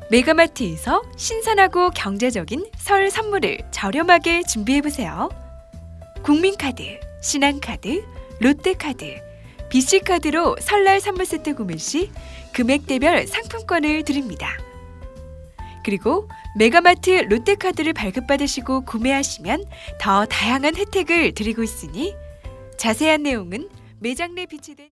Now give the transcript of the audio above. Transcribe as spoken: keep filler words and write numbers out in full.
메가마트에서 신선하고 경제적인 설 선물을 저렴하게 준비해보세요. 국민카드, 신한카드, 롯데카드, 비씨카드로 설날 선물 세트 구매 시 금액대별 상품권을 드립니다. 그리고 메가마트 롯데카드를 발급받으시고 구매하시면 더 다양한 혜택을 드리고 있으니 자세한 내용은 매장 내 비치된